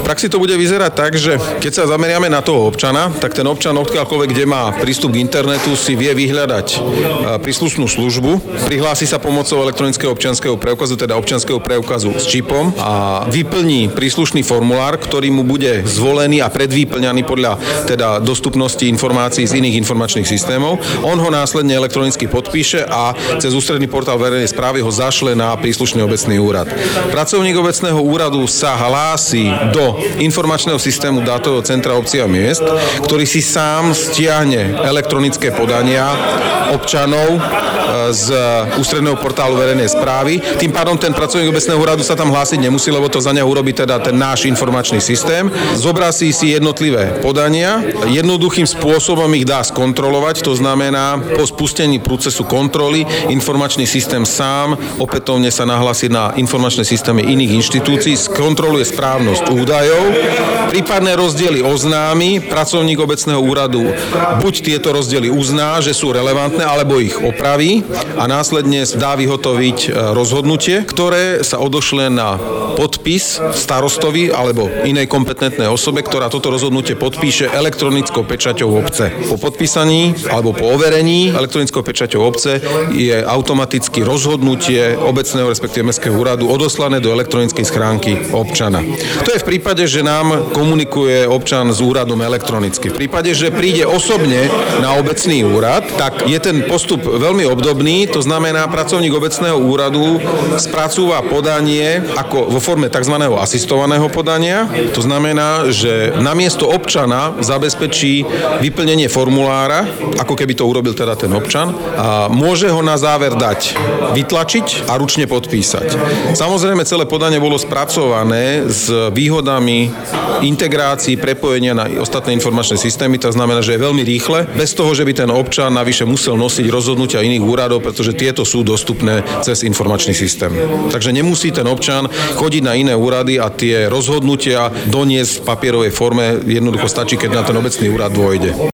praxi to bude vyzerať tak, že keď sa zameriame na toho občana, tak ten občan odkiaľkoľvek, kde má prístup k internetu, si vie vyhľadať príslušnú službu, prihlási sa pomocou elektronického občianskeho preukazu, teda občianskeho preukazu s čipom a vyplní príslušný formulár, ktorý mu bude zvolený a predvyplňaný podľa teda dostupnosti informácií z iných informačných systémov. On ho následne elektronicky podpíše a cez ústredný portál verejnej správy ho zašle na príslušný obecný úrad. Pracovník obecného úradu sa hlási do informačného systému dátového centra obcí a miest, ktorý si sám stiahne elektronické podania občanov z ústredného portálu verejnej správy. Tým pádom ten pracovník obecného úradu sa tam hlásiť nemusí, lebo to za neho urobí teda ten náš informačný systém. Zobrazí si jednotlivé podania, jednoduchým spôsobom ich dá skontrolovať, to znamená po spustení procesu kontroly informačný systém sám opätovne sa nahlási na informačné systémy iných inštitúcií, skontroluje správnosť údajov, prípadné rozdiely oznámi, pracovník obecného úradu buď tieto rozdiely uzná, že sú relevantné, alebo ich opraví a následne dá vyhotoviť rozhodnutie, ktoré sa odošle na podpis starostovi alebo inej kompetentnej osobe, ktorá toto rozhodnutie podpíše elektronickou pečaťou obce. Po podpísaní alebo po overení elektronickou pečaťou obce je automaticky rozhodnutie obecného respektíve mestského úradu odoslané do elektronickej schránky občana. To je v prípade, že nám komunikuje občan s úradom elektronicky. V prípade, že príde osobne na obecný úrad, tak je ten postup veľmi obdobný, to znamená, pracovník obecného úradu spracúva podanie ako vo forme tzv. Asistovaného podania. To znamená, že namiesto občana zabezpečí vyplnenie formulára, ako keby to urobil teda ten občan, a môže ho na záver dať vytlačiť a ručne podpísať. Samozrejme, celé podanie bolo spracované s výhodami integrácií, prepojenia na ostatné informačné systémy, to znamená, že je veľmi rýchle, bez toho, že by ten občan navyše musel nosiť rozhodnutia iných úradov, pretože tieto sú dostupné cez informačný systém. Takže nemusí ten občan chodiť na iné úrady a tie rozhodnutia doniesť v papierovej forme, jednoducho stačí, keď na ten obecný úrad dôjde.